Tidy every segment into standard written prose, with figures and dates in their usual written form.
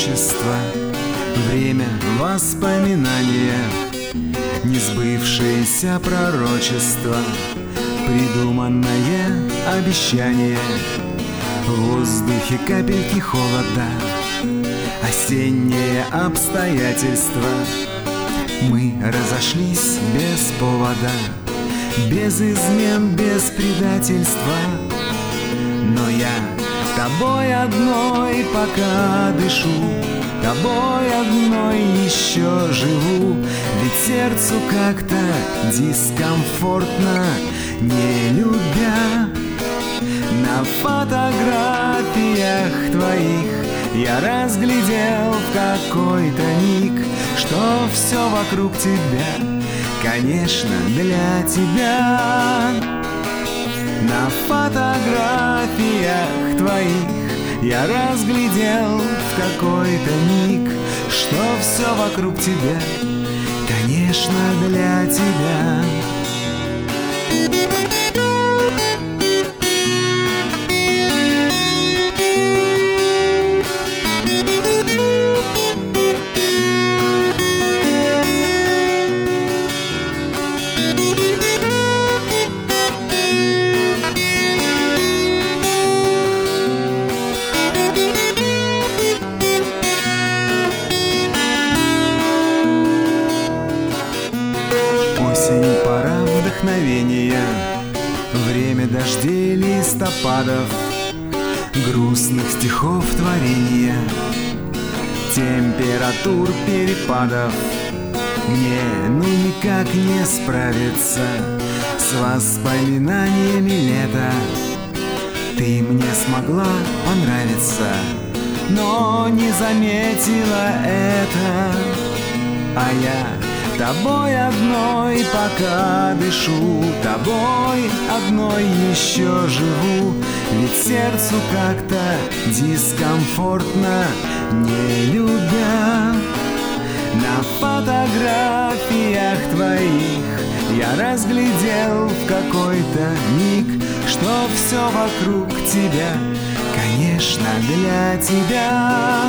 пророчество, время воспоминания, несбывшееся пророчество, придуманное обещание. В воздухе капельки холода, осеннее обстоятельство. Мы разошлись без повода, без измен, без предательства. Но я тобой одной пока дышу, тобой одной еще живу. Ведь сердцу как-то дискомфортно, не любя. На фотографиях твоих я разглядел в какой-то миг, что все вокруг тебя, конечно, для тебя. На фотографиях твоих я разглядел в какой-то миг, что все вокруг тебя, конечно, для тебя. Осень, пора вдохновения, время дождей, листопадов, грустных стихов творения, температур, перепадов. Мне никак не справиться с воспоминаниями лета. Ты мне смогла понравиться, но не заметила это. А я тобой одной пока дышу, тобой одной еще живу. Ведь сердцу как-то дискомфортно, не любя. На фотографиях твоих я разглядел в какой-то миг, что все вокруг тебя, конечно, для тебя.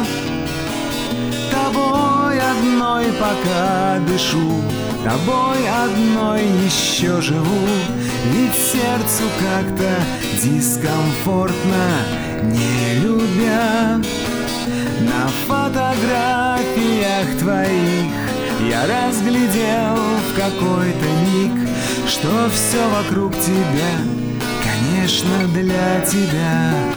Тобой одной пока дышу, тобой одной еще живу. Ведь сердцу как-то дискомфортно, не любя. На фотографиях твоих я разглядел в какой-то миг, что все вокруг тебя, конечно, для тебя.